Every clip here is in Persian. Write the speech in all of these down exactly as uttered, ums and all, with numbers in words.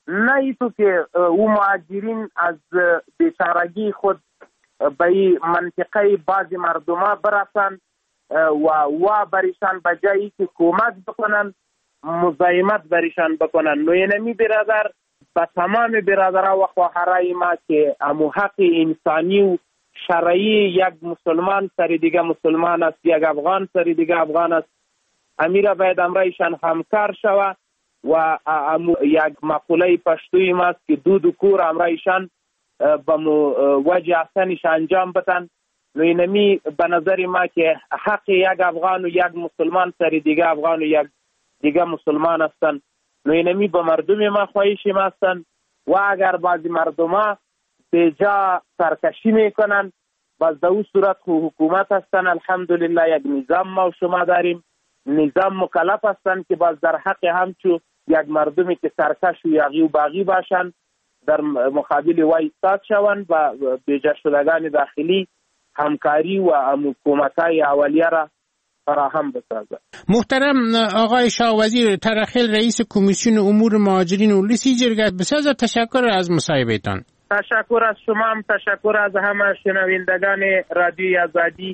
نه ایتو که او مهاجرین از بیچارگی خود به این منطقه بعضی مردم برسن و و بریشان بجایی که کمک بکنن مزاحمت بریشان بکنن. نو اینمی برادر به تمام برادرها و خواهرای ما که امو حق انسانی و شرعی یک مسلمان سر دیگه مسلمان است، یک افغان سر دیگه افغان است، امیره باید امرایشان همکار شوه و امو یک مقوله پشتوی ماست که دو دو کور امرایشان به وجه احسنش انجام بتن. نو اینمی به نظر ما که حق یک افغان و یک مسلمان سر دیگه افغان و یک دیگه مسلمان هستن. نو اینمی به مردم ما خواهشی ما هستن و اگر بعضی مردم ها به جا سرکشی میکنن باز در اون صورت خو حکومت هستن. الحمدلله یک نظام ما و شما داریم، نظام مکلف هستن که باز در حق همچو یک مردمی که سرکش و یاغی و باغی باشن در مقابل وای ایستاد شوند و بیجا شدگان داخلی همکاری و حکومت‌های اولیه را فراهم بسازد. محترم آقای شاه وزیر ترخیل رئیس کمیسیون امور مهاجرین و لیسی جرگت، بسیار تشکر از مصاحبهتان. تشکر از شما هم، تشکر از همه شنوندگان رادیوی آزادی.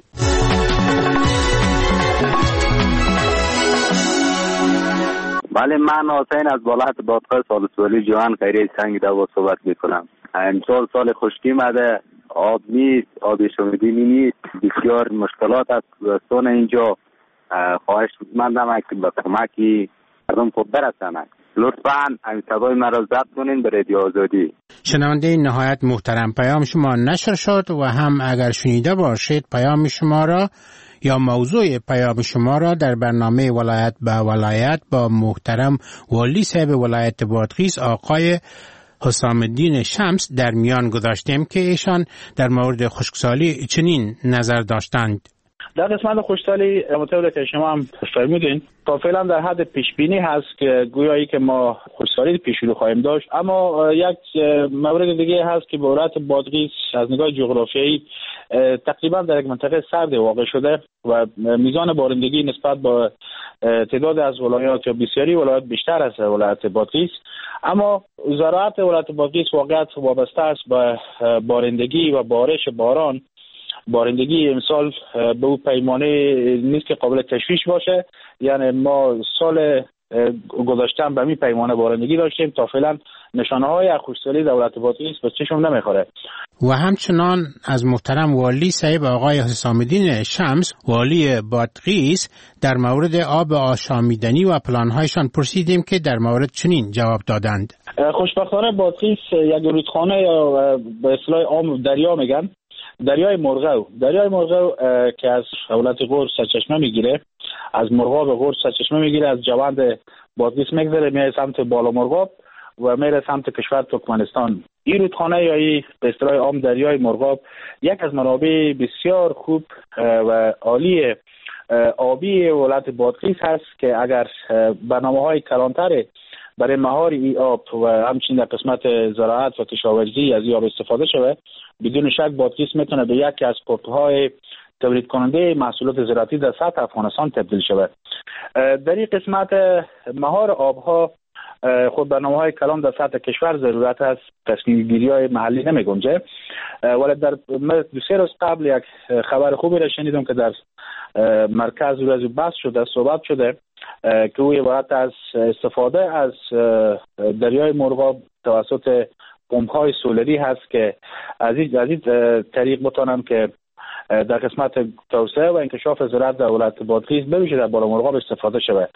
بله، من حسین از بالات بادخواه سالسولی جوان خیریه سنگ دوا صحبت میکنم. امسال سال خشکی مده، آب نیست، آب شومیدنی نیست، بسیار مشکلات است دوستان اینجا. خواهش مندم که به کمکی مردم خود برسند. لطفاً این صدای مرا ضبط کنین به رادیو آزادی. شنونده نهایت محترم، پیام شما نشر شد و هم اگر شنیده باشید پیام شما را یا موضوع پیام شما را در برنامه ولایت به ولایت با محترم والی صاحب ولایت بادغیس آقای حسام الدین شمس در میان گذاشتیم که ایشان در مورد خشکسالی چنین نظر داشتند. در قسمت خشکسالی مطابق که شما هم فرمودین تا فعلا در حد پیش بینی هست که گویایی که ما خشکسالی پیش رو خواهیم داشت، اما یک مورد دیگه هست که به ولایت بادغیس از نگاه جغرافیایی تقریبا در یک منطقه سرد واقع شده و میزان بارندگی نسبت با تعداد از ولایات یا بسیاری ولایات بیشتر از ولایت بادغیس، اما زراعت ولایت بادغیس واقعا وابسته است به بارندگی و بارش باران. بارندگی امسال به اون پیمانه نیست که قابل تشویش باشه، یعنی ما سال گذشته به می پیمانه بارندگی داشتیم. تا فعلا نشانه های خشکسالی دولت بادغیس به چشم نمیخوره. و همچنان از محترم والی صاحب آقای حسام الدین شمس والی بادغیس در مورد آب آشامیدنی و پلانهایشان پرسیدیم که در مورد چنین جواب دادند. خوشبختانه بادغیس یک رودخانه یا به اصطلاح عام دریا میگن، دریای مرغو دریای مرغو که از ولایت غور سرچشمه میگیره، از مرغاب غور سرچشمه میگیره، از جوند بادغیس میگذره میره سمت بالا مرغاب و میره سمت کشور ترکمنستان. این رودخانه یا این به اصطلاح عام دریای مرغاب یک از منابع بسیار خوب و عالی آبی ولایت بادغیس هست که اگر برنامه‌های کلانتر برای مهار ای آب و همچنین در قسمت زراعت و کشاورزی از این آب استفاده شده، بدون شک بادغیس میتونه به یکی از پورت‌های تولید کننده محصولات زراعتی در سطح افغانستان تبدیل شود. در این قسمت مهار آبها خود برنامه‌های کلان در سطح کشور ضرورت است، تصمیم گیری‌های محلی نمی‌گنجه. ولی در دو سه روز قبل یک خبر خوبی را شنیدم که در مرکز روز بحث شده، صحبت شده که او عبارت از استفاده از دریای مرغاب توسط پمپ‌های سولری هست که از این از این طریق بتونن که در قسمت توسعه و انکشاف زراعت در ولایت بادغیس بویژه در بالا مرغاب استفاده شود.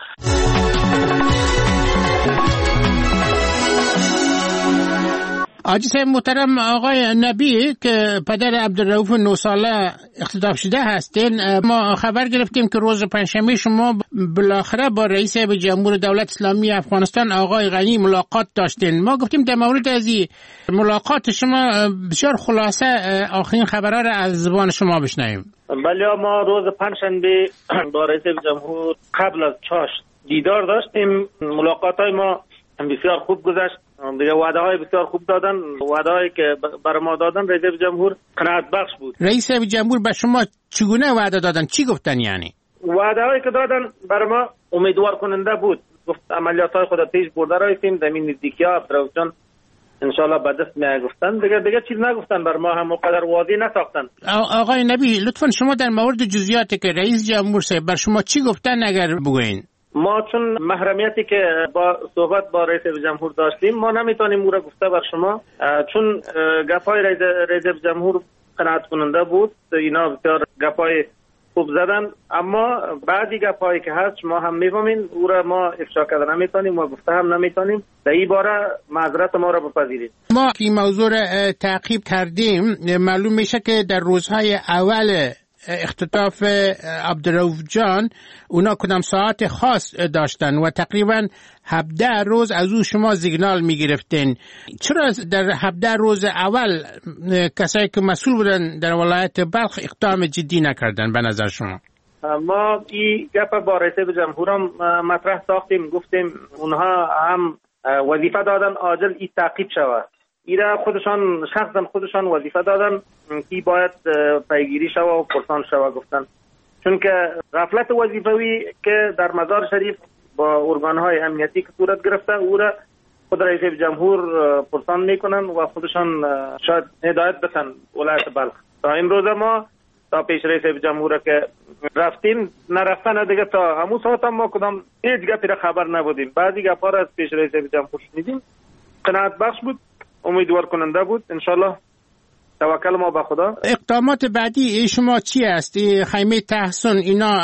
آجی صاحب محترم آقای نبی که پدر عبدالرؤوف نه ساله اختطاف شده هستین، ما خبر گرفتیم که روز پنجشنبه شما بالاخره با رئیس جمهور دولت اسلامی افغانستان آقای غنی ملاقات داشتین. ما گفتیم در مورد از این ملاقات شما بسیار خلاصه آخرین خبرها را از زبان شما بشنویم. بله، ما روز پنجشنبه با رئیس جمهور قبل از چاشت دیدار داشتیم. ملاقات‌های ما بسیار خوب گذشت. دیگه وعده های بسیار خوب دادن، وعده هایی که بر ما دادن رئیس جمهور قناعت بخش بود. رئیس جمهور به شما چگونه وعده دادن؟ چی گفتن؟ یعنی وعده هایی که دادن بر ما امیدوار کننده بود. گفت عملیات های خود پیش برده رایتیم در این نزدیکی ها عبدالرؤوف جان انشالله به دست می گفتن دیگه دیگه چیز نگفتن بر ما هم قدر واضح نساختن. آقای نبی لطفا شما در مورد جزئیاتی که رئیس جمهور صاحب بر شما چی گفتن اگر بگوین؟ ما چون محرمیتی که با صحبت با رئیس جمهور داشتیم ما نمیتونیم او را گفته بر شما، چون گپای رئیس جمهور قناعت کننده بود، اینا بسیار گپای خوب زدن، اما بعضی گپایی که هست ما هم میفهمیم او را ما افشا کرده نمیتونیم و گفته هم نمیتونیم، در این باره معذرت ما را بپذیرید. ما این موضوع را تعقیب کردیم، معلوم میشه که در روزهای اول اختطاف عبدالرؤوف جان اونا کدام ساعت خاص داشتن و تقریبا هفده روز از او شما سیگنال میگرفتین. چرا در هفده روز اول کسایی که مسئول بودن در ولایت بلخ اقدام جدی نکردن به نظر شما؟ ما این گپ با رئیس جمهورم مطرح ساختیم، گفتیم اونها هم وظیفه دادن عاجل این تعقیب شود، ایره خودشان شخصا خودشان وظیفه دادن که باید پیگیری شود و پرسان شود گفتن، چون که غفلت وظیفوی که در مزار شریف با ارگانهای امنیتی که صورت گرفته او را خود رئیس جمهور پرسان میکنن و خودشان شاید هدایت بتن ولایت بلخ. تا امروز ما تا پیش رئیس جمهور که رفتیم نرفتن دیگه تا همون ساعت هم ما کدام هیچ گپی را خبر نبودیم، بعضی گپا را از پیش رئیس جمهور شنیدیم، قناعت بخش بود، امیدوار کننده بود. انشالله توکل ما به خدا. اقدامات بعدی شما چی است؟ خیمه تحسن اینا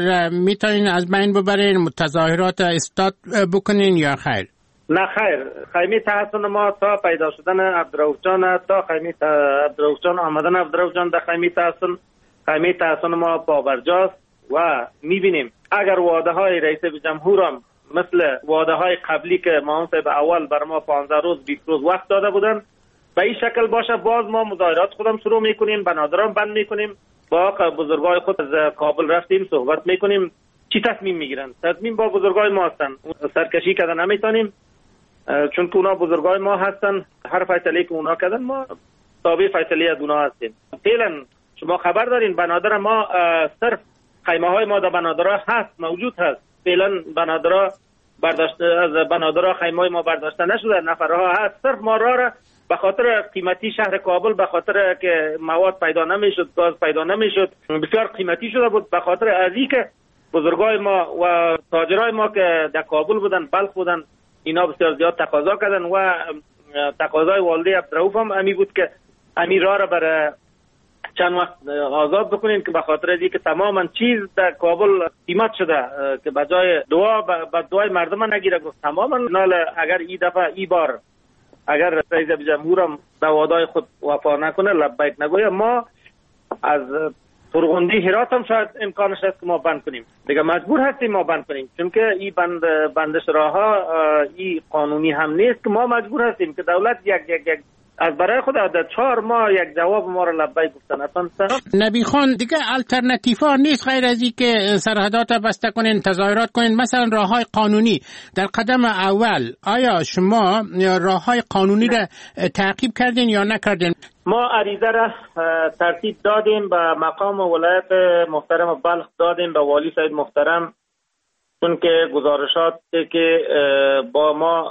میتونین از بین ببرین، تظاهرات استاد بکنین یا خیر؟ نه خیر، خیمه تحسن ما تا پیدا شدن عبدالرؤوف جان، تا خیمه عبدالرؤوف جان آمدن عبدالرؤوف جان در خیمه تحسن، خیمه تحسن ما پابرجاست و میبینیم اگر وعده های رئیس جمهورم مثل وعده های قبلی که معاون صاحب اول بر ما پانزده روز بیست روز وقت داده بودن به این شکل باشه، باز ما مظاهرات خودم شروع میکنیم، بنادران بند میکنیم، با بزرگای خود از کابل رفتیم صحبت میکنیم چی تصمیم میگیرن. تصمیم با بزرگای ما هستن، سرکشی کردن نمیتونیم چون که اونا بزرگای ما هستن، هر فیصله که اونا کردن ما تابع فیصله از اونا هستیم. فعلا شما خبر دارین بنادر ما صرف خیمه های ما در بنادرها هست، موجود هست، فعلا بنادرها برداشته از بنادرها خیمه ما برداشته نشده، نفرها هست، صرف ما را به خاطر قیمتی شهر کابل، به خاطر که مواد پیدا نمیشد، گاز پیدا نمیشد، بسیار قیمتی شده بود، به خاطر ازی که بزرگای ما و تاجرای ما که در کابل بودن، بلخ بودن، اینا بسیار زیاد تقاضا کردن و تقاضای والده عبدالرؤوف هم امی بود که امی راه را برای چند وقت آزاد بکنین که به خاطر ازی که تماما چیز در کابل قیمت شده که بجای دعا به دعای مردم نگیره. گفت تماما نال اگر این دفعه ای بار اگر رئیس جمهورم به وعده‌های خود وفا نکنه، لبیک نگویه، ما از فرغندی هرات هم شاید امکانش هست که ما بند کنیم، دیگه مجبور هستیم ما بند کنیم، چون که این بند بندش راهها این قانونی هم نیست که ما مجبور هستیم که دولت یک یک یک از برای خود در چهار ماه یک جواب ما را لبیک گفتن. اصلا نبی خان دیگه الटरनेटिव نیست غیر از این که سرحدات بسته کنین، تظاهرات کنین، مثلا راههای قانونی در قدم اول. آیا شما راههای قانونی را تعقیب کردین یا نکردین؟ ما عریضه را ترتیب دادیم به مقام ولایت محترم بلخ، دادیم به والی صاحب محترم، چون که گزارشات که با ما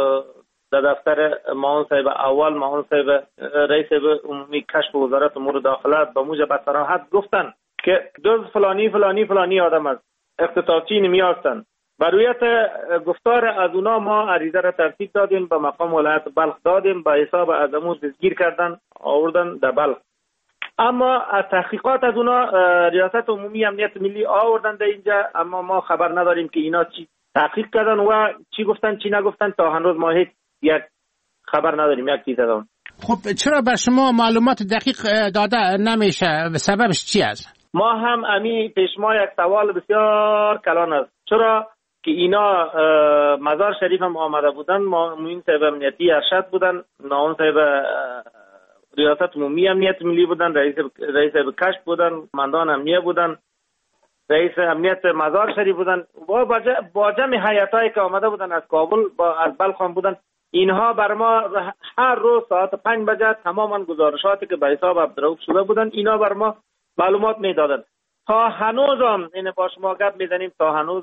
در دفتر معاون صاحب اول، معاون صاحب رئیس عمومی کشف وزارت امور داخله به موجب صراحت گفتن که دوز فلانی فلانی فلانی آدم است، اختطافچی نمی هستند. برویت گفتار از اونا ما عریضه را ترتیب دادیم به مقام ولایت بلخ، دادیم به حساب از امور دستگیر کردن آوردن در بلخ. اما از تحقیقات از اونا ریاست عمومی امنیت ملی آوردن در اینجا، اما ما خبر نداریم که اینا چی تحقیق کردن و چی گفتن چی نگفتن، تا هنوز ما هیچ یک خبر نداریم یک چیز دادن. خب چرا بر شما معلومات دقیق داده نمیشه؟ سببش چی است؟ ما هم امی پیش ما یک سوال بسیار کلان است، چرا که اینا مزار شریف هم آمده بودن، معاون صاحب امنیتی ارشد بودن، معاون صاحب ریاست عمومی امنیت ملی بودن، رئیس رئیس کشف بودن، مندان امنیه بودن، رئیس امنیت مزار شریف بودن و با جمع هیئتایی که آمده بودن از کابل با از بلخ بودن. اینها بر ما هر روز ساعت پنج بجه تماما گزارشاتی که به حساب عبدالرؤوف شده بودن اینا بر ما معلومات میدادن. تا هنوزم این با شما گپ میزنیم، تا هنوزم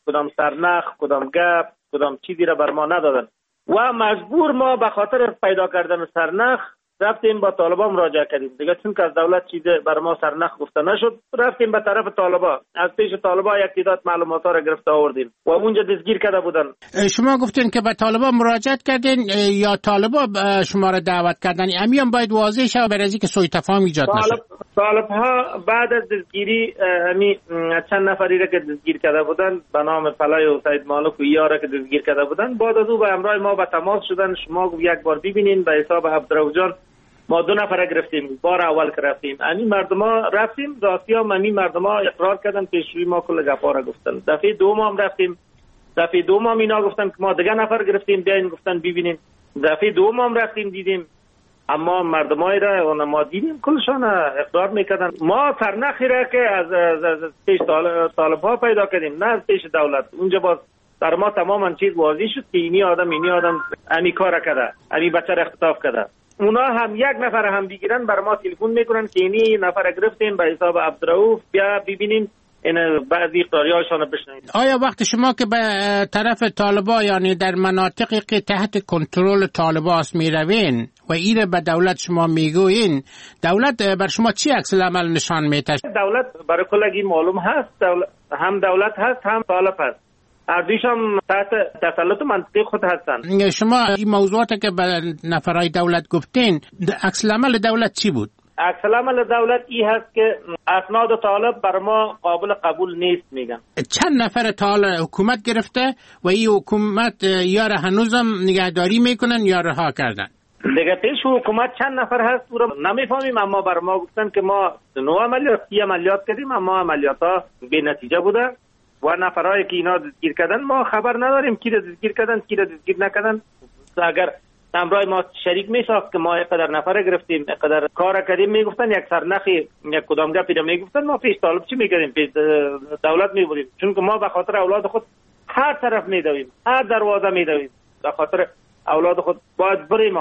کدام سرنخ، کدام گپ، کدام چیزی را بر ما ندادن و مجبور ما به خاطر پیدا کردن سرنخ رفتیم با طالبان مراجعه کردیم دیگه، چون که از دولت چیز بر ما سرنخ گفته نشد، رفتیم به طرف طالبان، از پیش طالبان یک تعداد معلومات را گرفت آوردیم و اونجا دستگیر کرده بودن. شما گفتین که به طالبان مراجعت کردین یا طالبان شما را دعوت کردن؟ امیان باید واضح شه برای اینکه سوء تفاهم ایجاد نشه. طالب ها بعد از دستگیری همی چند نفری را که دستگیر کرده بودن به نام فلای و سید مالک و یارا که دستگیر کرده بودن، بعد از او به همراه ما به تماس شدن. شما یک بار ببینین به حساب عبدالرؤوف جان ما دو نفر گرفتیم. بار اول که رفتیم امی مردم ها رفتیم راستی هم امی مردم ها اقرار کردن، پیشوی ما کل گپا را گفتن. دفعه دوم هم رفتیم، دفعه دوم هم اینا گفتن که ما دیگه نفر گرفتیم بیاین، گفتن ببینیم. دفعه دوم هم رفتیم دیدیم، اما مردمای را و ما دیدیم کلشان اقرار میکردن. ما سرنخی را که از, از, از پیش طالب ها پیدا کردیم، نه از پیش دولت. اونجا باز در ما تماما چیز واضح شد که اینی آدم اینی آدم امی کار کرده، امی بچه را اختطاف کرده. اونا هم یک نفر هم بگیرن بر ما تلفن میکنن که اینی نفر گرفتیم به حساب عبدالرؤوف، بیا ببینیم این بعضی اقراریاشون بشنوید. آیا وقت شما که به طرف طالبا یعنی در مناطقی که تحت کنترل طالبا است میروین و ایره به دولت شما میگوین، دولت بر شما چی عکس العمل نشان میده؟ دولت برای کلگی معلوم هست، دولت هم دولت هست هم طالب هست، هر دویش هم تحت تسلط منطقی خود هستن. شما این موضوعاتی که به نفرای دولت گفتین، عکس العمل دولت چی بود؟ عکس العمل دولت ای هست که اسناد طالب بر ما قابل قبول نیست میگن. چند نفر طالب حکومت گرفته و این حکومت یا را هنوزم نگهداری میکنن یا رها کردن؟ دیگه پیش حکومت چند نفر هست او را نمیفهمیم، اما بر ما گفتن که ما نو عملیات سی عملیات کردیم، اما عملیات ها بی نتیجه بوده و نفرایی که اینا دستگیر کردن ما خبر نداریم کی را دستگیر کردن کی را دستگیر نکردن. اگر همراه ما شریک میساخت که ما اینقدر نفر گرفتیم اینقدر کار کردیم، میگفتن یک سرنخی یک کدام گپی را میگفتن، ما پیش طالب چی میکردیم؟ پیش دولت میبودیم، چون که ما به خاطر اولاد خود هر طرف میدویم، هر دروازه میدویم، به خاطر اولاد خود باید بریم،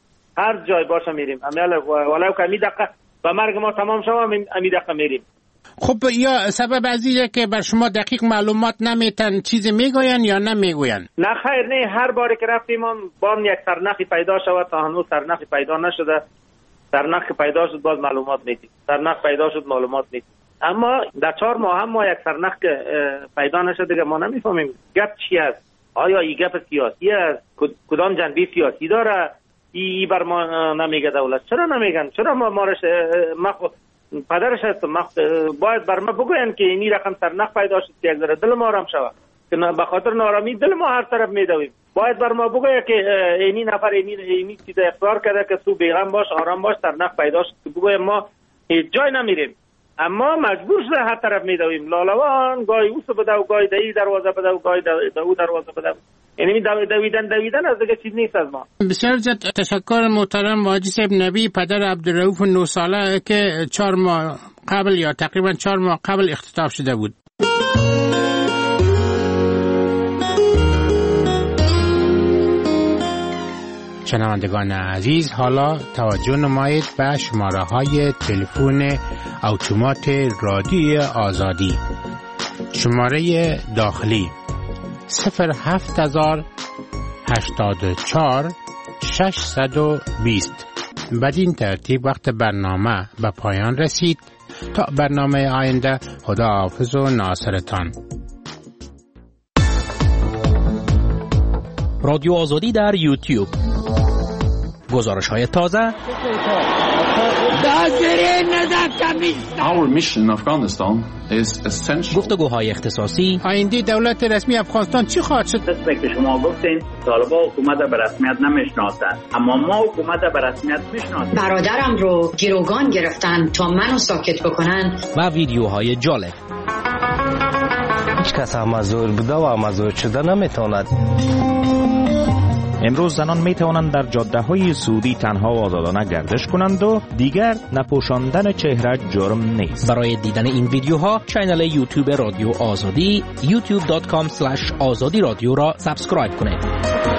هر جای باشه میریم، ولو که امی دقیقه و مرگ ما تمام شد امی دقیقه میریم. خب یا سبب ازیه که بر شما دقیق معلومات نمیتن چیزی میگوین یا نمیگوین؟ نه خیر، نه، هر باری که رفتیم بام یک سرنخی پیدا شود، تا هنوز سرنخی پیدا نشده. سرنخ پیدا شد باز معلومات میدیم، سرنخ پیدا شد معلومات میدیم، اما در چهار ماه هم ما یک سرنخ که پیدا نشده که ما نمیفهمیم گپ چی است. آیا این گپ سیاسی است؟ کدام جنبه سیاسی داره؟ ای بر ما نمیگه دولت. چرا نمیگن؟ چرا ما مارش ما پدرش هست باید بر ما بگوین که اینی رقم سرنخ پیدا شد که یک ذره دل ما آرام شود، که به خاطر نارامی دل ما هر طرف میدویم. باید بر ما بگوید که اینی نفر اینی اینی چیز اقرار کرده که تو بیغم باش، آرام باش، سرنخ پیدا شد، که بگویم ما هیچ جای نمیریم، اما مجبور شده هر طرف میدویم. لالوان گاهی اوس بده و گاهی دهی دروازه بده و گاهی دو دروازه بده، یعنی دویدن دویدن از دیگه چیز نیست از ما. بسیار زیاد تشکر محترم حاجی صاحب نبی، پدر عبدالرؤوف نه ساله که چهار ماه قبل یا تقریبا چهار ماه قبل اختطاف شده بود. شنوندگان عزیز، حالا توجه نمایید به شماره های تلفن اتومات رادیوی آزادی. شماره داخلی صفر هفت هزار هشتاد و چهار ششصد و بیست. بدین ترتیب وقت برنامه به پایان رسید. تا برنامه آینده، خدا حافظ و ناصرتان. رادیو آزادی در یوتیوب، گزارش های تازه. Our mission in Afghanistan is essential. گفتگوهای اختصاصی. آینده دولت رسمی افغانستان چی خواهد شد؟ مثل که شما گفتین طالبان حکومت به رسمیت نمیشناسند، اما ما حکومت به رسمیت میشناسیم. برادرم رو گروگان گرفتن تا منو ساکت بکنن. و ویدیوهای جالب. هیچ کس مزور بوده و مزور شده نمیتواند. امروز زنان می توانند در جاده های سعودی تنها و آزادانه گردش کنند و دیگر نپوشاندن چهره جرم نیست. برای دیدن این ویدیوها کانال یوتیوب رادیو آزادی یوتیوب دات کام اسلش آزادی رادیو را سابسکرایب کنید.